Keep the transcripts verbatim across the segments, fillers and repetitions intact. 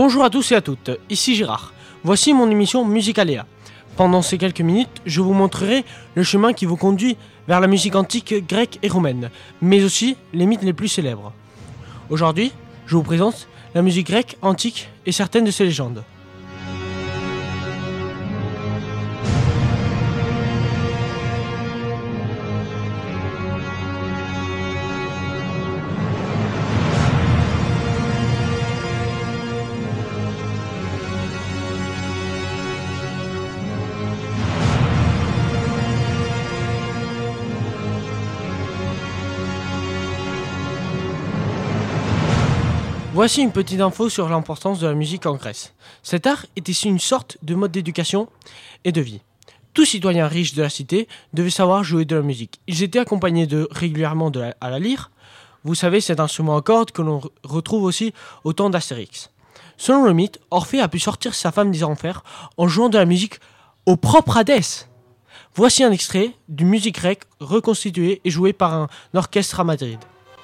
Bonjour à tous et à toutes, ici Gérard. Voici mon émission Musicalia. Pendant ces quelques minutes, je vous montrerai le chemin qui vous conduit vers la musique antique grecque et romaine, mais aussi les mythes les plus célèbres. Aujourd'hui, je vous présente la musique grecque antique et certaines de ses légendes. Voici une petite info sur l'importance de la musique en Grèce. Cet art était une sorte de mode d'éducation et de vie. Tout citoyen riche de la cité devait savoir jouer de la musique. Ils étaient accompagnés de, régulièrement de la, à la lyre. Vous savez, cet instrument à cordes que l'on retrouve aussi au temps d'Astérix. Selon le mythe, Orphée a pu sortir sa femme des enfers en jouant de la musique au propre Hadès. Voici un extrait d'une musique grecque reconstituée et jouée par un orchestre à Madrid.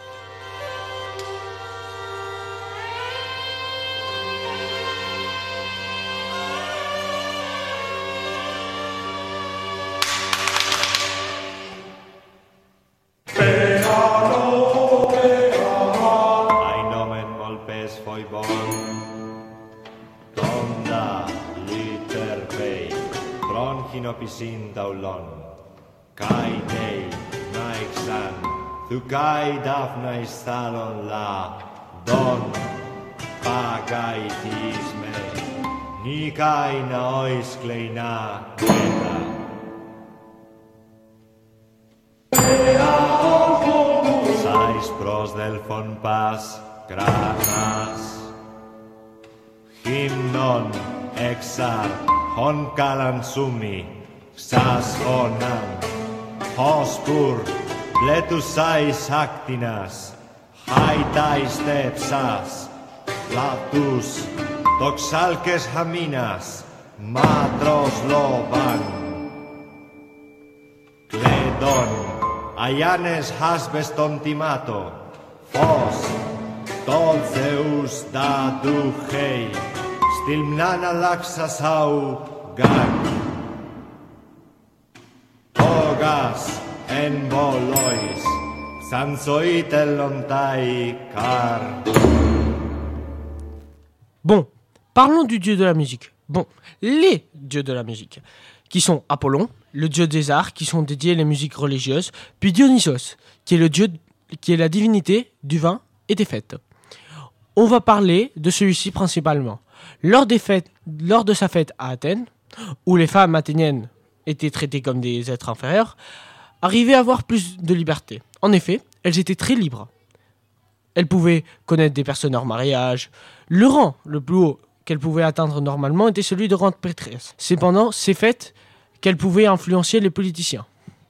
Kinopisin daulon, kai dei naixan, thu kai dafna istalon la, don pagai tisme, ni kai na ois kleina eta. Sais pros delphon pas, granas, hymnon exar, hon kalan sumi, xas honan, hospur, bletusais actinas, haitais tepsas, latus, toxalques haminas, matros loban. Cledon, aianes hasbes tontimato, fos, tol Zeus da duchei, Stilmnana laxasau gan Togas en volois Sansoitelontai car. Bon, parlons du dieu de la musique. Bon, les dieux de la musique, qui sont Apollon, le dieu des arts, qui sont dédiés les musiques religieuses, puis Dionysos, qui est le dieu, qui est la divinité du vin et des fêtes. On va parler de celui-ci principalement. Lors, des fêtes, lors de sa fête à Athènes, où les femmes athéniennes étaient traitées comme des êtres inférieurs, arrivaient à avoir plus de liberté. En effet, elles étaient très libres. Elles pouvaient connaître des personnes hors mariage. Le rang le plus haut qu'elles pouvaient atteindre normalement était celui de grande prêtresse. C'est pendant ces fêtes qu'elles pouvaient influencer les politiciens.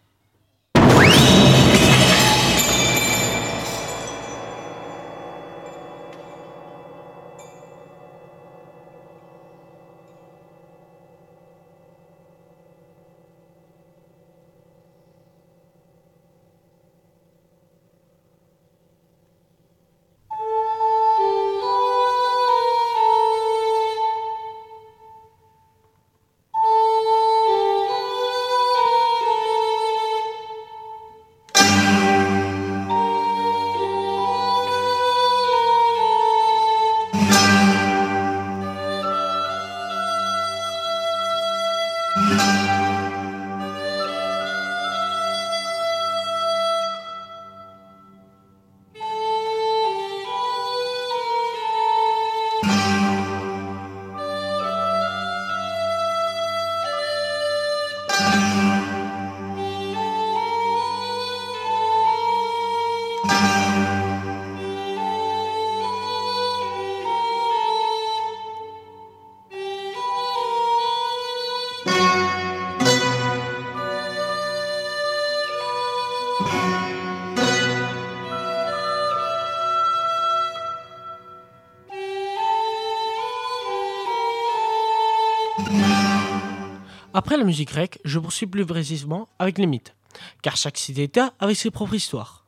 Après la musique grecque, je poursuis plus précisément avec les mythes, car chaque cité-État avait ses propres histoires.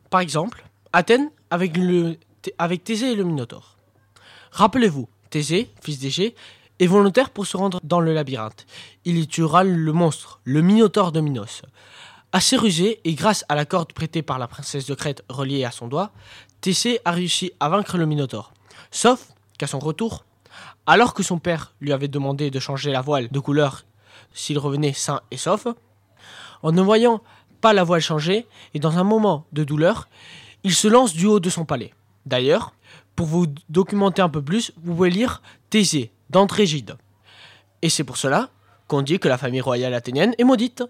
Par exemple, Athènes avec, le, avec Thésée et le Minotaure. Rappelez-vous, Thésée, fils d'Égée, est volontaire pour se rendre dans le labyrinthe. Il y tuera le monstre, le Minotaure de Minos. Assez rusé et grâce à la corde prêtée par la princesse de Crète reliée à son doigt, Thésée a réussi à vaincre le Minotaure. Sauf qu'à son retour, alors que son père lui avait demandé de changer la voile de couleur s'il revenait sain et sauf, en ne voyant pas la voile changer et dans un moment de douleur, il se lance du haut de son palais. D'ailleurs, pour vous documenter un peu plus, vous pouvez lire Thésée d'André Gide. Et c'est pour cela qu'on dit que la famille royale athénienne est maudite.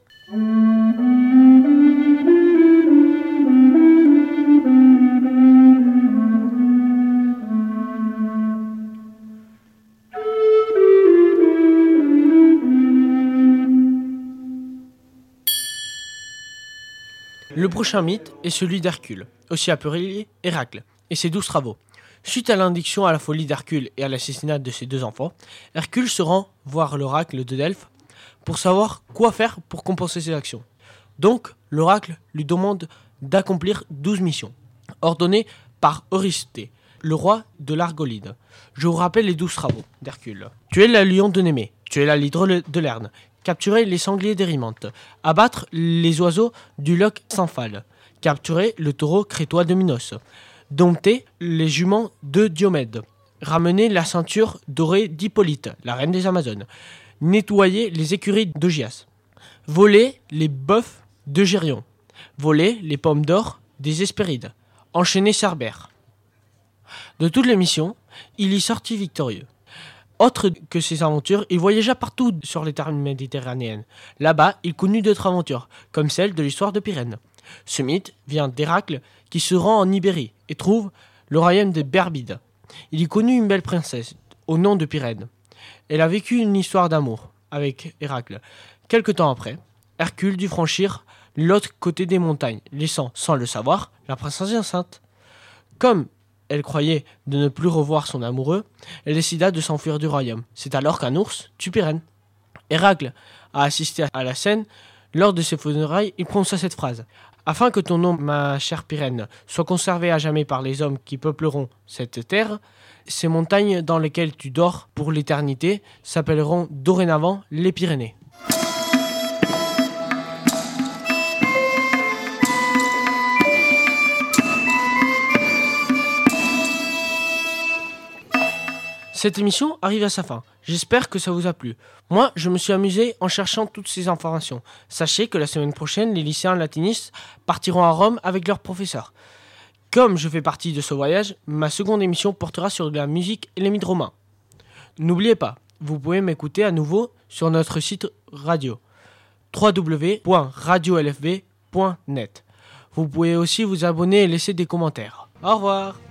Le prochain mythe est celui d'Hercule, aussi appelé Héracle, et ses douze travaux. Suite à l'indiction à la folie d'Hercule et à l'assassinat de ses deux enfants, Hercule se rend voir l'oracle de Delphes pour savoir quoi faire pour compenser ses actions. Donc, l'oracle lui demande d'accomplir douze missions, ordonnées par Eurysthée, le roi de l'Argolide. Je vous rappelle les douze travaux d'Hercule. Tuer la lion de Némée, tuer la hydre de Lerne, capturer les sangliers d'Érymanth, abattre les oiseaux du loch Stymphale, capturer le taureau crétois de Minos, dompter les juments de Diomède, ramener la ceinture dorée d'Hippolyte, la reine des Amazones, nettoyer les écuries d'Augias, voler les bœufs de Gérion, voler les pommes d'or des Hespérides, enchaîner Cerbère. De toutes les missions, il y sortit victorieux. Autre que ses aventures, il voyagea partout sur les terres méditerranéennes. Là-bas, il connut d'autres aventures, comme celle de l'histoire de Pyrène. Ce mythe vient d'Héracle, qui se rend en Ibérie et trouve le royaume des Berbides. Il y connut une belle princesse, au nom de Pyrène. Elle a vécu une histoire d'amour avec Héracle. Quelque temps après, Hercule dut franchir l'autre côté des montagnes, laissant, sans le savoir, la princesse enceinte. Comme elle croyait de ne plus revoir son amoureux, elle décida de s'enfuir du royaume. C'est alors qu'un ours tue Pyrène. Héracle a assisté à la scène. Lors de ses funérailles, il prononça cette phrase. « Afin que ton nom, ma chère Pyrène, soit conservé à jamais par les hommes qui peupleront cette terre, ces montagnes dans lesquelles tu dors pour l'éternité s'appelleront dorénavant les Pyrénées. » Cette émission arrive à sa fin. J'espère que ça vous a plu. Moi, je me suis amusé en cherchant toutes ces informations. Sachez que la semaine prochaine, les lycéens latinistes partiront à Rome avec leurs professeurs. Comme je fais partie de ce voyage, ma seconde émission portera sur la musique et les mythes romains. N'oubliez pas, vous pouvez m'écouter à nouveau sur notre site radio w w w point radio l f b point net. Vous pouvez aussi vous abonner et laisser des commentaires. Au revoir.